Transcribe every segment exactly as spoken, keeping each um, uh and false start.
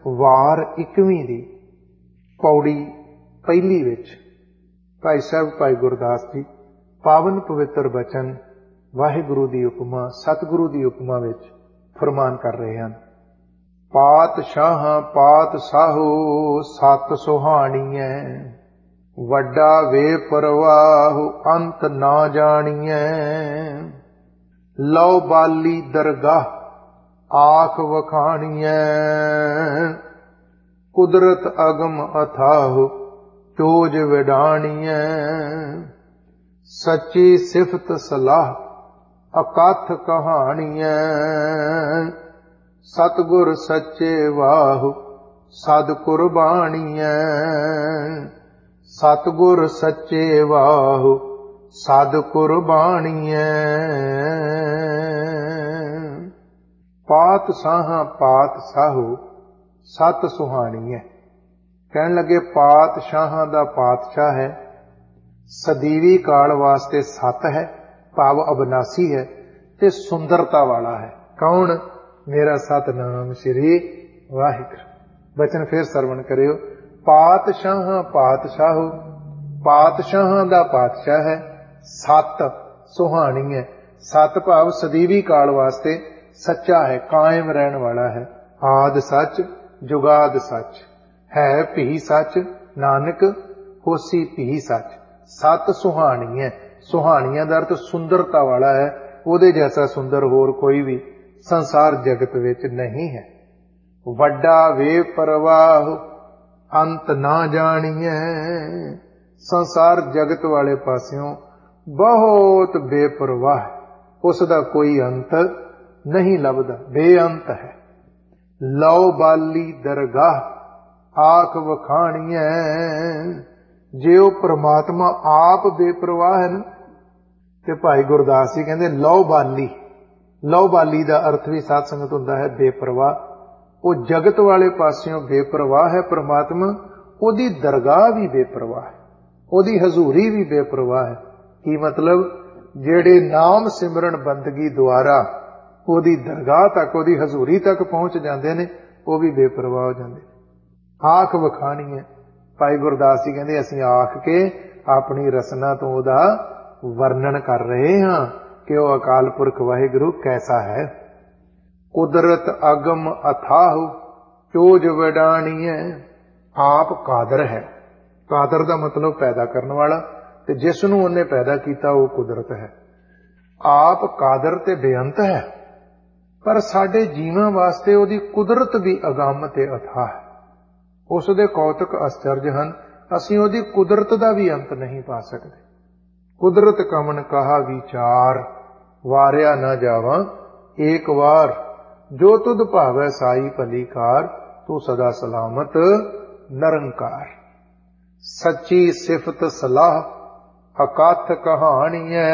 वार इक्कीवीं दी पौड़ी पहली विच भाई साहब भाई गुरदास जी पावन पवित्र बचन वाहिगुरु दी उपमा सतगुरु दी उपमा विच फरमान कर रहे हैं। पातशाह पातशाहो सत सुहाणीए वड्डा वे परवाह अंत ना जाणीए लो बाली दरगाह आख वखाणीए कुदरत अगम अथाह चोज विडाणीए सच्ची सिफत सलाह अकथ कहाणीए सतगुर सच्चे वाह सद कुर्बाणीए सतगुर सच्चे वाह सद कुर्बाणीए पातशाह पातशाहो सत सुहाणी है। कहन लगे पातशाह दा पातशाह है, सदीवी काल वास्ते सत है भाव अबनासी है ते सुंदरता वाला है। कौन? मेरा सतनाम श्री वाहिगुरू। बचन फिर सरवण करियो। पातशाह पातशाहो पातशाह दा पातशाह है, सत सुहाणी है। सत भाव सदीवी काल वास्ते सच्चा है, कायम रहने वाला है। आद सच जुगाद सच है भी सच नानक होसी भी सच। सत सुहानी है। सुहानिया का अर्थ सुंदरता वाला है। ओदे जैसा सुंदर होर कोई भी संसार जगत विच नहीं है। वड्डा वे परवाह अंत ना जाणीए। संसार जगत वाले पासियों बहुत बेपरवाह, उसका कोई अंत नहीं लभदा, बेअंत है। लो बाली दरगाह आख वखाणीए। जे वो परमात्मा आप बेपरवाह है ना, ते भाई गुरदास जी कहते लौ बाली। लौ बाली का अर्थ भी साध संगत हुंदा है बेपरवाह। वो जगत वाले पासियों बेपरवाह है परमात्मा, ओदी दरगाह भी बेपरवाह है, ओदी हजूरी भी बेपरवाह है। की मतलब? जेड़े नाम सिमरन बंदगी द्वारा ओदी दरगाह तक ओदी हजूरी तक पहुंच जाते हैं वो भी बेपरवाह हो जाते। आख वखाणी है। भाई गुरदास जी कहते असीं आख के अपनी रसना तो ओदा वर्णन कर रहे हाँ कि वह अकाल पुरख वाहिगुरु कैसा है। कुदरत अगम अथाह चोज वडाणी है। आप कादर है। कादर का मतलब पैदा करने वाला, ते जिसनों उन्हें पैदा किया वो कुदरत है। आप कादर ते बेअंत है, पर साडे जीवां वास्ते ओदी कुदरत भी अगम ते अथाह है। उसदे कौतक आश्चर्य हन। असीं ओदी कुदरत दा भी अंत नहीं पा सकते। कुदरत कमन कहा विचार वारिया न जावां एक वार। जो तुद भावै साई भली कार तू सदा सलामत निरंकार। सच्ची सिफत सलाह अकथ कहाणीए।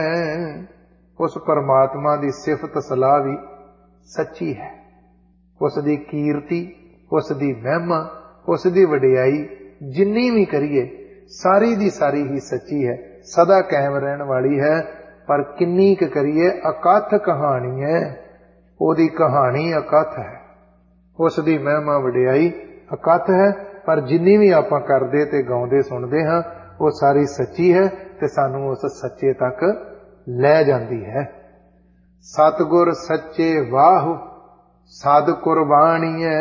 उस परमात्मा की सिफत सलाह भी सच्ची है। उसकी कीर्ति, उसकी महिमा, उसकी वडियाई जिन्नी भी करिए सारी दी सारी ही सच्ची है, सदा कायम रहने वाली है। पर किन्नी क करिए अकथ कहानी है। ओदी कहानी अकथ है, उसकी महिमा वडियाई अकथ है। पर जिन्नी भी आपां करदे ते गाउंदे सुनदे हां वो सारी सच्ची है ते सानू उस सच्चे तक लै जांदी है। सतगुर सच्चे वाह सद कुर्बाणीए।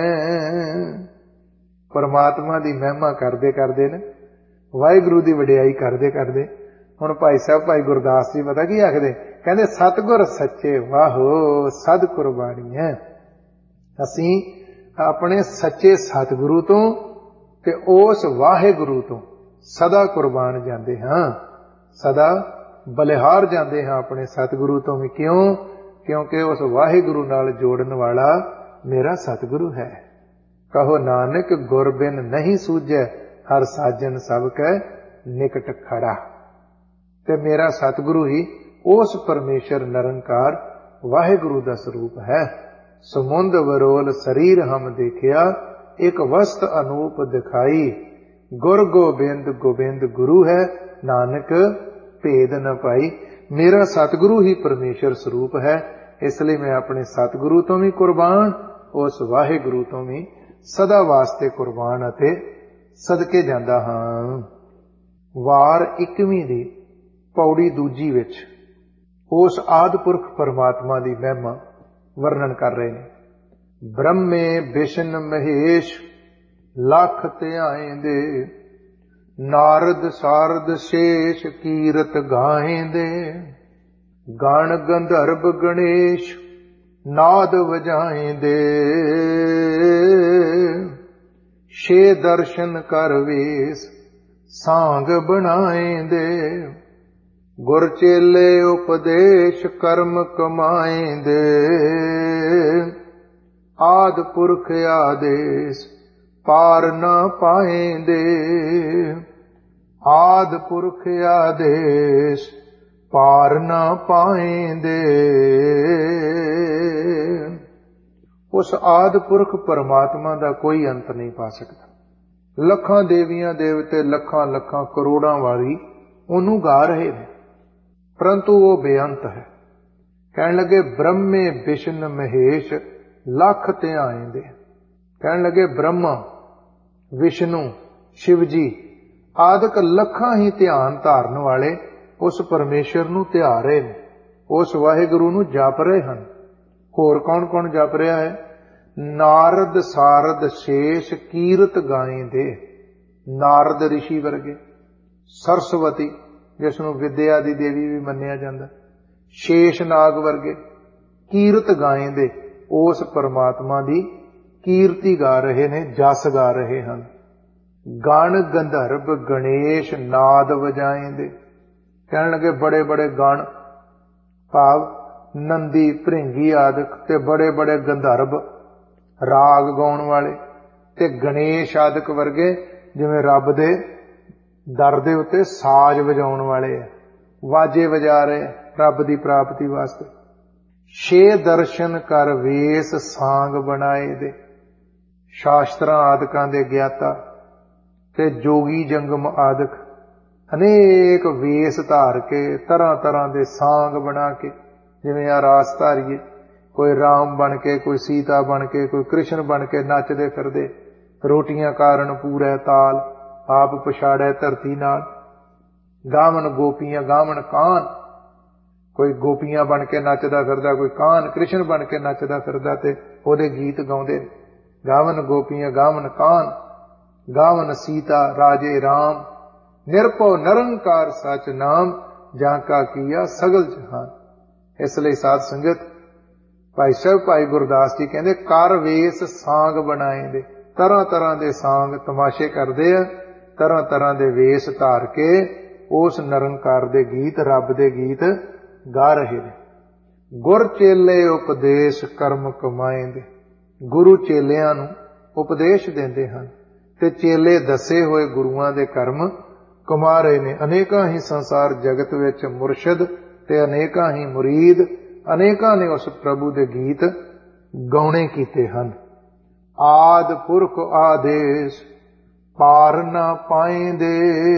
परमात्मा की महिमा करदे करदे ने वाहिगुरु की वडियाई करदे करदे हुण भाई साहब भाई गुरदास जी पता की आखदे? कहंदे सतगुर सच्चे वाहो सद कुर्बाणीए। असीं अपने सच्चे सतगुरु तो ते उस वाहिगुरु तो सदा कुर्बान जांदे हां, सदा बलिहार जाते हैं अपने सतगुरु तो भी। क्यों? क्योंकि उस वाहिगुरु नाल जोड़न वाला मेरा सतगुरु है। कहो नानक गुर बिन नहीं सूझे हर साजन सब कै निकट खड़ा। ते मेरा सतगुरु ही उस परमेश्वर निरंकार वाहिगुरु का स्वरूप है। समुंद वरोल शरीर हम देखिया एक वस्त अनूप दिखाई। गुर गोबिंद गोबिंद गुरु है नानक भेद न पाई। मेरा सतगुरु ही परमेश्वर स्वरूप है, इसलिए मैं अपने सतगुरु तो भी कुर्बान, उस वाहिगुरु तो भी सदा वास्ते कुर्बान अते सदके जांदा हां। वार इक्कीवीं दी पौड़ी दूजी विच उस आदि पुरख परमात्मा दी महिमा वर्णन कर रहे हैं। ब्रह्मे विष्णु महेश लख ध्याएंदे, नारद सारद शेष कीरत गाएंदे, गण गंधर्व गणेश नाद वजाएंदे, छे दर्शन कर वेश सांग बनाएंदे, गुर चेले उपदेश कर्म कमाएंदे, आद पुरख आदेश पार ना पाएंदे, आद पुरख आदेश पार ना पाएंदे। उस आदि पुरख परमात्मा का कोई अंत नहीं पा सकता। लखां देवियां देवते लखां लखां करोड़ां वाली ओनू गा रहे हैं, परंतु वो बेअंत है। कहने लगे ब्रह्मे विष्णु महेश लख ध्याएंदे। कहने लगे ब्रह्मा विष्णु शिव जी आदਿਕ लखां ही ध्यान धारण वाले उस परमेश्वर नू ध्या रहे हैं, उस वाहिगुरु नू जप रहे हैं। होर कौन कौन जप रहा है? नारद सारद शेष कीरत गाएंदे। नारद ऋषि वर्गे, सरस्वती जिसनों विद्या दी देवी भी मन्निया जाता, शेष नाग वर्गे कीरत गाएंदे उस परमात्मा दी कीर्ति गा रहे ने, जस गा रहे हैं। गण गंधर्व गणेश नाद वजाएंदे। कहने लगे बड़े बड़े गण भाव नंदी भृंगी आदि ते बड़े बड़े गंधर्व राग गाउण वाले ते गणेश आदि वर्गे जिवें रब दे दर दे उत्ते साज वजाउण वाले है, वाजे वजा रहे रब दी प्राप्ति वास्ते। छे दर्शन कर वेस सांग बनाए दे। शास्त्रां आदिकां दे ज्ञाता ते जोगी जंगम आदिक अनेक वेस धार के तरह तरह के सांग बना के, जिवें आ रास धारीए, कोई राम बन के, कोई सीता बन के, कोई कृष्ण बन के नचदे फिरदे, रोटियां कारण पूरे ताल आप पछाड़े धरती नाल, गावन गोपियां गावन कान, कोई गोपियां बन के नचदा फिरदा, कोई कान कृष्ण बन के नचदा फिरदा ते ओदे गीत गाउंदे। गावन गोपियां गावन कान, गावन सीता राजे राम, निरभव निरंकार सच नाम, जाका किया सगल जहान। इसलिए साध संगत भाई साहब भाई गुरदास जी कहते कर वेस सांग बनाए दे। तरह तरह के सांग तमाशे करते हैं, तरह तरह के वेस धार के उस निरंकार दे गीत रब दे गीत गा रहे हैं। गुर चेले उपदेश कर्म कमाए दे। गुरु चेलियां नूं उपदेश देंदे हन ते चेले दसे हुए गुरुआं दे कर्म कमा रहे ने। अनेकां ही संसार जगत विच मुरशद ते अनेकां ही मुरीद, अनेकां ने उस प्रभु दे गीत गाउणे कीते हन। आद पुरख आदेश पार ना पाएंदे।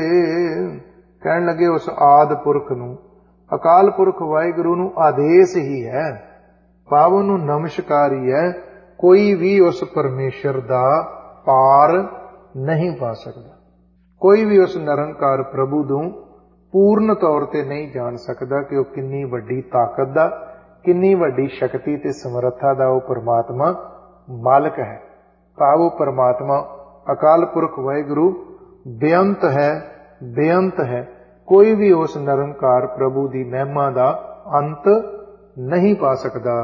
कहण लगे उस आद पुरख नूं, अकाल पुरख वाहिगुरु नूं आदेश ही है, भाव नूं नमस्कार ही है। कोई भी उस परमेश्वर दा पार नहीं पा सकता। कोई भी उस निरंकार प्रभु नूं पूर्ण तौर ते नहीं जान सकता कि वह किन्नी वड्डी ताकत दा, किन्नी वड्डी शक्ति ते समर्था दा वो परमात्मा मालक है। भाव वो परमात्मा अकाल पुरख वाहिगुरु बेअंत है, बेअंत है। कोई भी उस निरंकार प्रभु दी महिमा दा अंत नहीं पा सकता।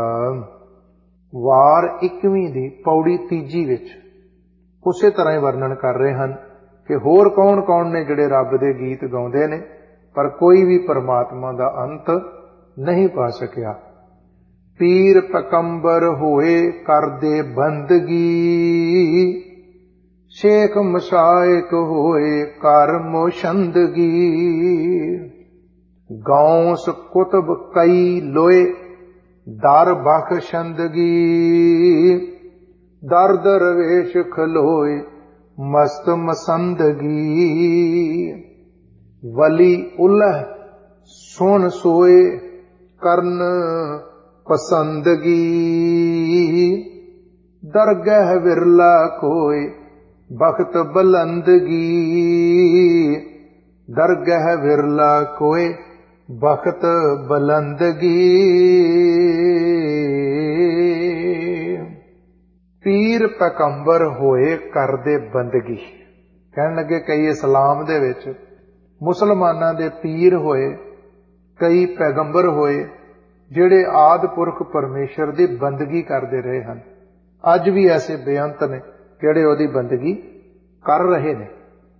वार इक्कीवीं दी पौड़ी तीजी विच उसे तरह ही वर्णन कर रहे हैं कि होर कौन कौन ने जिहड़े रब दे गीत गाउंदे ने, पर कोई भी परमात्मा दा अंत नहीं पा सकिया। पीर पैगंबर होए करदे बंदगी, शेख मशाइक होए कर मोशंदगी, गौस कुतुब कई लोए दर बख्शंदगी, दर दरवेश खलोए मस्त मसंदगी, वली उलह सुन सोए करन पसंदगी, दरगह विरला कोई बख्त बुलंदगी, दरगह विरला कोई बख्त बुलंदगी। पीर पैगंबर होए करदे बंदगी। कहन लगे कई इस्लाम दे विच मुसलमानां दे पीर होए, कई पैगंबर होए जिहड़े आद पुरख परमेश्वर दी बंदगी करदे रहे हैं। अज भी ऐसे बेअंत ने जिहड़े ओहदी बंदगी कर रहे ने।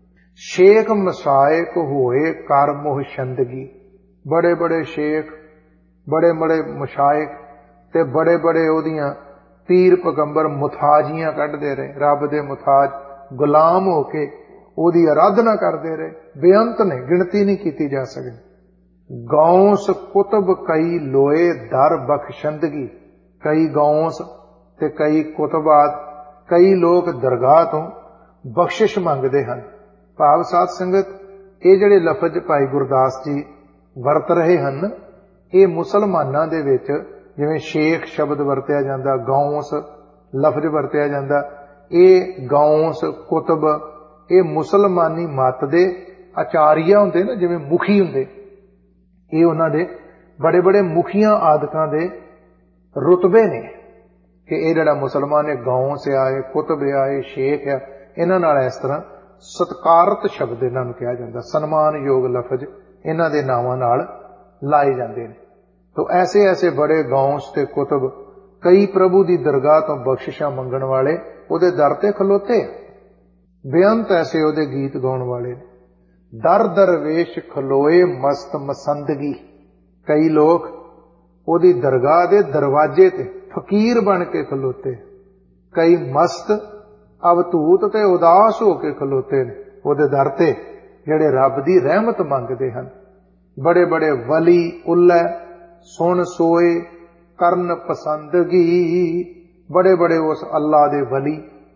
शेख मसायक होए कर मुहशंदगी। बड़े बड़े शेख, बड़े बड़े मशायक ते बड़े बड़े ओहदियां पीर पैगंबर मुथाजियां कढ़दे रहे। रब दे मुथाज गुलाम होके ओहदी आराधना करते रहे। बेअंत ने, गिनती नहीं की जा सकती। गौस कुतुब कई लोए दर बख्शंदगी। कई गौस ते कई कुतबाद, कई लोग दरगाह तो बख्शिश मंगते हैं। भाव साध संगत, ये जिहड़े लफज भाई गुरदास जी वरत रहे हैं, ये मुसलमानां दे विच जिवें शेख शब्द वरत्या जांदा, गौस लफज वरत्या जांदा, ये गौस कुतब ये मुसलमानी मत दे आचार्य हुंदे ना, जिवें मुखी हुंदे, ये उन्हां दे बड़े बड़े मुखियां आदकां दे रुतबे ने कि ये जिहड़ा मुसलमान है गौस आ, कुतब आ, शेख आ, इन्हां नाल इस तरह सत्कारत शब्द इन्हां नूं कहा जांदा, सन्मान योग लफज इन्हां दे नावां नाल लाए जांदे ने। तो ऐसे ऐसे बड़े गौस ते कुतब कई प्रभु दी दरगाह तो बख्शिशां मंगण वाले उहदे दर ते खलोते। बेअंत ऐसे उहदे गीत गाउण वाले। दर दरवेश खलोए मस्त मसंदगी। कई लोग उहदी दरगाह दे दरवाजे ते फकीर बन के खलोते। कई मस्त अवधूत ते उदास होके खलोते ने उहदे दर ते, जिहड़े रब दी रहमत मंगदे हन। बड़े बड़े वली उल्लै सुन सोए करन पसंदगी। बड़े बड़े उस अल्लाह दे वली,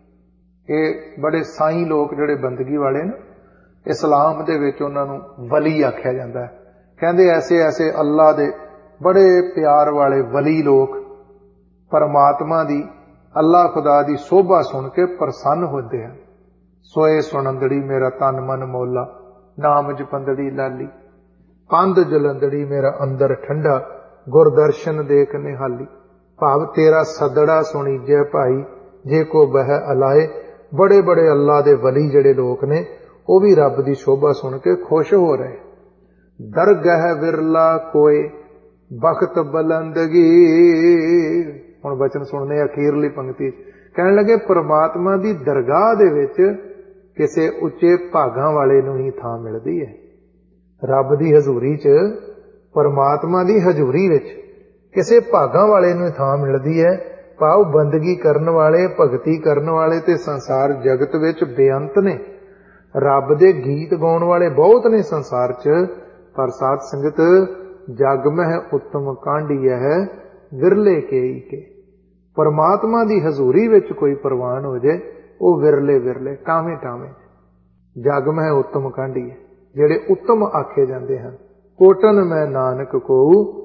ये बड़े साईं लोग जिहड़े बंदगी वाले ने, इस्लाम दे विच उन्हां नूं वली आख्या जांदा है। कहंदे ऐसे ऐसे अल्लाह दे बड़े प्यार वाले वली लोग परमात्मा दी, अल्लाह खुदा दी शोभा सुन के प्रसन्न होते हैं। सोए सुनंदड़ी मेरा तन मन मौला, नाम जपंदड़ी लाली। पंध जलंदड़ी मेरा अंदर ठंडा, गुरदर्शन देख निहाली। भाव तेरा सदड़ा सुनीजे भाई, जे को बह अलाए। बड़े बड़े अल्लाह दे वली जड़े लोग ने, वो भी रब दी शोभा सुन के खुश हो रहे। दरगह विरला कोई बख्त बुलंदगी। हुण बचन सुनने अखीरली पंक्ति कहण लगे, परमात्मा दी दरगाह दे विच किसे उच्चे भागां वाले नूं ही थां मिलदी है। रब दी हजूरी च, परमात्मा दी हजूरी विच किसे भागां वाले नूं थां मिलदी है। भाव बंदगी करन वाले, भगती करन वाले ते संसार जगत विच बेअंत ने। रब दे गीत गाउण वाले बहुत ने संसार च, पर साध संगत जग मह उत्तम कांढी है विरले केई के। परमात्मा दी हजूरी विच कोई प्रवान हो जाए, वो विरले विरले टावें टावें। जग मह उत्तम कांढी है, जिहड़े उत्तम आखे जांदे हैं। कोटन मैं नानक को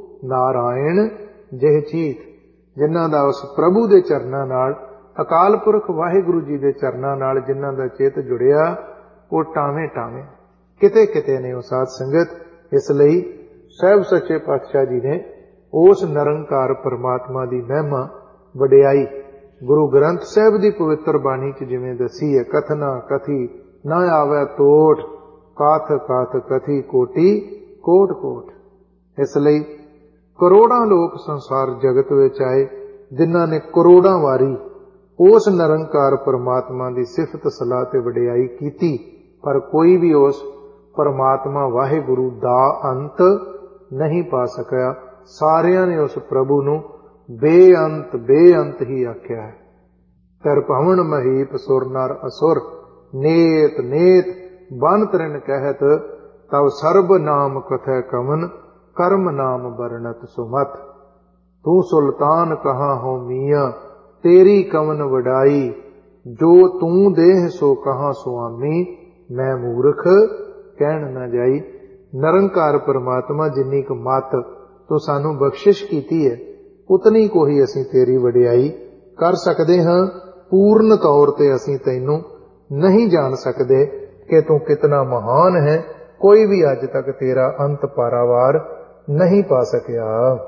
नारायण जिह चीत। जिन्हां दा उस प्रभु दे चरनां नाल, अकाल पुरख वाहिगुरु जी दे चरनां नाल जिन्हां दा चित जुड़िया, वो टावें टावें किते किते ने वो साध संगत। इसलिए सहब सच्चे पातशाह जी ने उस निरंकार परमात्मा दी महिमा वडियाई गुरु ग्रंथ साहिब दी पवित्र बाणी च जिवें दसी है, कथना कथी ना आवे तोट, काथ काथ कथी कोटि कोट कोट। इसलिए करोड़ां लोग संसार जगत विच आए, जिन्हां ने करोड़ां वारी उस निरंकार परमात्मा दी सिफत सलाह ते वडियाई कीती, पर कोई भी उस परमात्मा वाहिगुरु दा अंत नहीं पा सकिया। सारियां ने उस प्रभु नूं बेअंत बेअंत ही आख्या है। तर भवन महीप सुर नर असुर, नेत नेत बन तृण कहत, तब सर्ब नाम कथै कवन, कर्म नाम बरनत सुमत। तू सुल्तान कहाँ हो मियाँ, तेरी कवन वडाई, जो तू देह सो कहाँ सुआमी, मैं मूर्ख कहण न जाई। निरंकार परमात्मा जिन्नी क मत तो सानू बख्शिश कीती है, उतनी को ही असीं तेरी वडियाई ਕਰ ਸਕਦੇ ਹਾਂ, ਪੂਰਨ ਤੌਰ ਤੇ ਅਸੀਂ ਤੈਨੂੰ ਨਹੀਂ ਜਾਣ ਸਕਦੇ ਕਿ ਤੂੰ ਕਿਤਨਾ ਮਹਾਨ ਹੈ। ਕੋਈ ਵੀ ਅੱਜ ਤੱਕ ਤੇਰਾ ਅੰਤ ਪਾਰਾਵਾਰ ਨਹੀਂ ਪਾ ਸਕਿਆ।